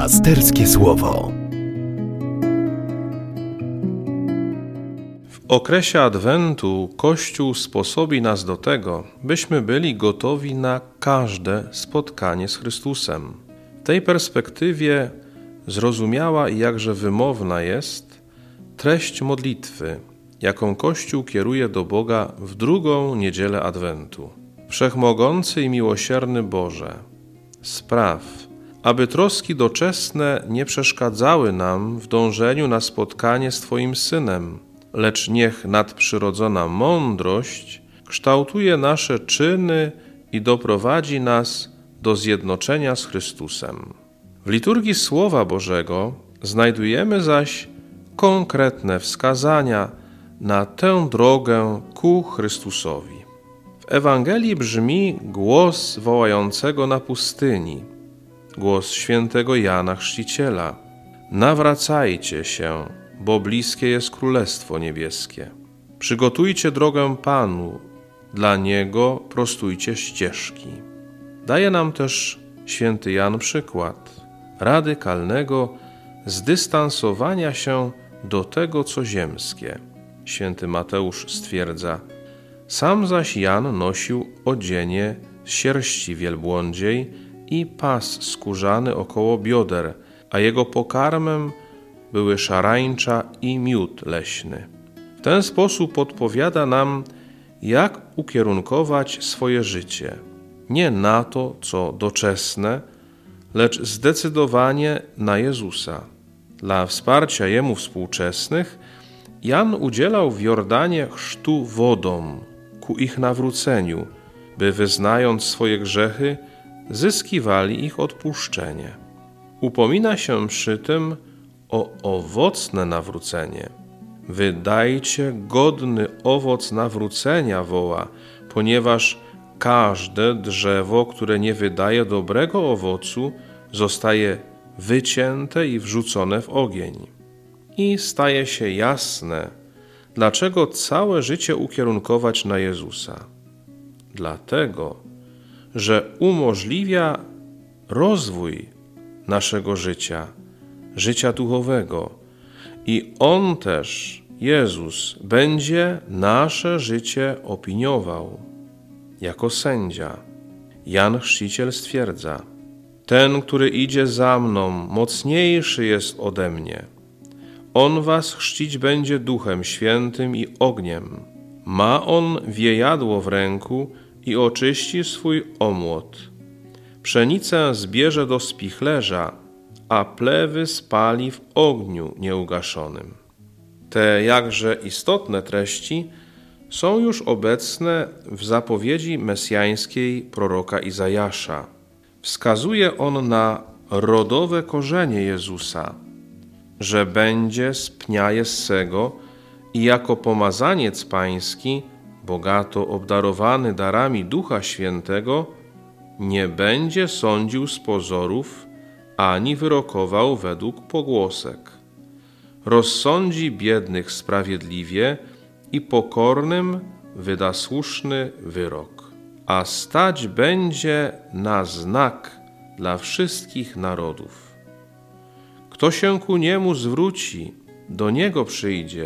Pasterskie Słowo. W okresie Adwentu Kościół sposobi nas do tego, byśmy byli gotowi na każde spotkanie z Chrystusem. W tej perspektywie zrozumiała i jakże wymowna jest treść modlitwy, jaką Kościół kieruje do Boga w drugą niedzielę Adwentu. Wszechmogący i miłosierny Boże, spraw, aby troski doczesne nie przeszkadzały nam w dążeniu na spotkanie z Twoim Synem, lecz niech nadprzyrodzona mądrość kształtuje nasze czyny i doprowadzi nas do zjednoczenia z Chrystusem. W liturgii Słowa Bożego znajdujemy zaś konkretne wskazania na tę drogę ku Chrystusowi. W Ewangelii brzmi głos wołającego na pustyni, głos świętego Jana Chrzciciela: nawracajcie się, bo bliskie jest Królestwo Niebieskie. Przygotujcie drogę Panu, dla Niego prostujcie ścieżki. Daje nam też święty Jan przykład radykalnego zdystansowania się do tego, co ziemskie. Święty Mateusz stwierdza: sam zaś Jan nosił odzienie z sierści wielbłądziej i pas skórzany około bioder, a jego pokarmem były szarańcza i miód leśny. W ten sposób podpowiada nam, jak ukierunkować swoje życie. Nie na to, co doczesne, lecz zdecydowanie na Jezusa. Dla wsparcia Jemu współczesnych Jan udzielał w Jordanie chrztu wodą ku ich nawróceniu, by wyznając swoje grzechy, zyskiwali ich odpuszczenie. Upomina się przy tym o owocne nawrócenie. Wydajcie godny owoc nawrócenia, woła, ponieważ każde drzewo, które nie wydaje dobrego owocu, zostaje wycięte i wrzucone w ogień. I staje się jasne, dlaczego całe życie ukierunkować na Jezusa. Dlatego, że umożliwia rozwój naszego życia duchowego i On też, Jezus, będzie nasze życie opiniował jako sędzia. Jan Chrzciciel stwierdza: ten, który idzie za mną, mocniejszy jest ode mnie. On was chrzcić będzie Duchem Świętym i ogniem. Ma on wiejadło w ręku i oczyści swój omłot. Pszenicę zbierze do spichlerza, a plewy spali w ogniu nieugaszonym. Te jakże istotne treści są już obecne w zapowiedzi mesjańskiej proroka Izajasza. Wskazuje on na rodowe korzenie Jezusa, że będzie z pnia Jessego i jako pomazaniec pański, bogato obdarowany darami Ducha Świętego, nie będzie sądził z pozorów, ani wyrokował według pogłosek. Rozsądzi biednych sprawiedliwie i pokornym wyda słuszny wyrok. A stać będzie na znak dla wszystkich narodów. Kto się ku Niemu zwróci, do Niego przyjdzie,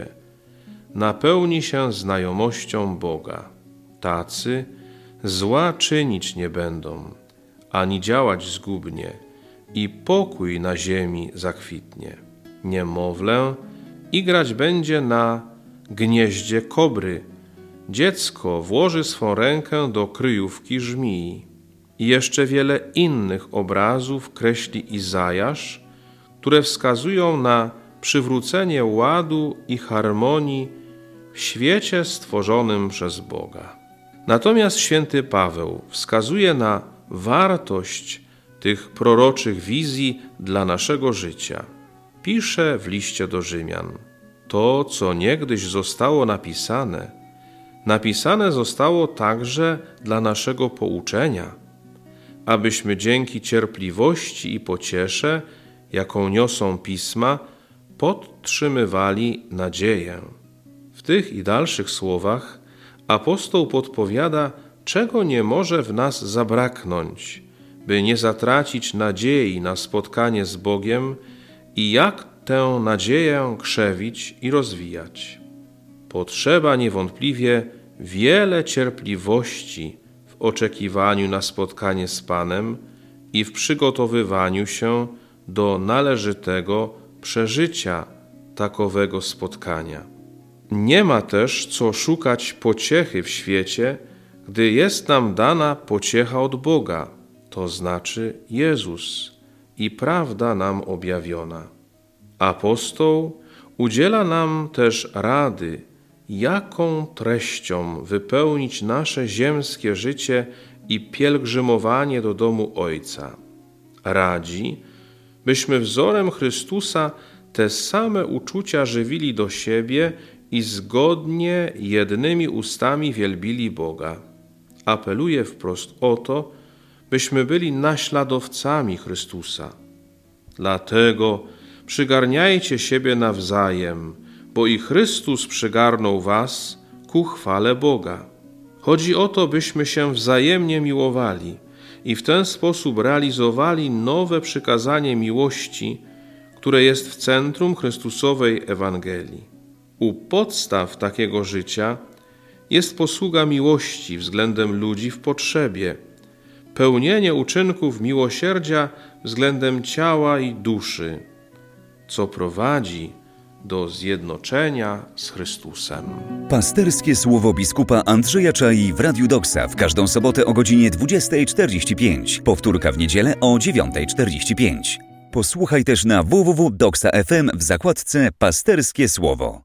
napełni się znajomością Boga. Tacy zła czynić nie będą, ani działać zgubnie, i pokój na ziemi zakwitnie. Niemowlę igrać będzie na gnieździe kobry, dziecko włoży swą rękę do kryjówki żmii. I jeszcze wiele innych obrazów kreśli Izajasz, które wskazują na przywrócenie ładu i harmonii w świecie stworzonym przez Boga. Natomiast święty Paweł wskazuje na wartość tych proroczych wizji dla naszego życia. Pisze w liście do Rzymian: to, co niegdyś zostało napisane zostało także dla naszego pouczenia, abyśmy dzięki cierpliwości i pociesze, jaką niosą pisma, podtrzymywali nadzieję. W tych i dalszych słowach apostoł podpowiada, czego nie może w nas zabraknąć, by nie zatracić nadziei na spotkanie z Bogiem i jak tę nadzieję krzewić i rozwijać. Potrzeba niewątpliwie wiele cierpliwości w oczekiwaniu na spotkanie z Panem i w przygotowywaniu się do należytego przeżycia takowego spotkania. Nie ma też co szukać pociechy w świecie, gdy jest nam dana pociecha od Boga, to znaczy Jezus i prawda nam objawiona. Apostoł udziela nam też rady, jaką treścią wypełnić nasze ziemskie życie i pielgrzymowanie do domu Ojca. Radzi, byśmy wzorem Chrystusa te same uczucia żywili do siebie i zgodnie jednymi ustami wielbili Boga. Apeluje wprost o to, byśmy byli naśladowcami Chrystusa. Dlatego przygarniajcie siebie nawzajem, bo i Chrystus przygarnął was ku chwale Boga. Chodzi o to, byśmy się wzajemnie miłowali i w ten sposób realizowali nowe przykazanie miłości, które jest w centrum Chrystusowej Ewangelii. U podstaw takiego życia jest posługa miłości względem ludzi w potrzebie, pełnienie uczynków miłosierdzia względem ciała i duszy, co prowadzi do zjednoczenia z Chrystusem. Pasterskie słowo biskupa Andrzeja Czai w Radiu Doksa w każdą sobotę o godzinie 20:45. Powtórka w niedzielę o 9:45. Posłuchaj też na www.doksa.fm w zakładce Pasterskie Słowo.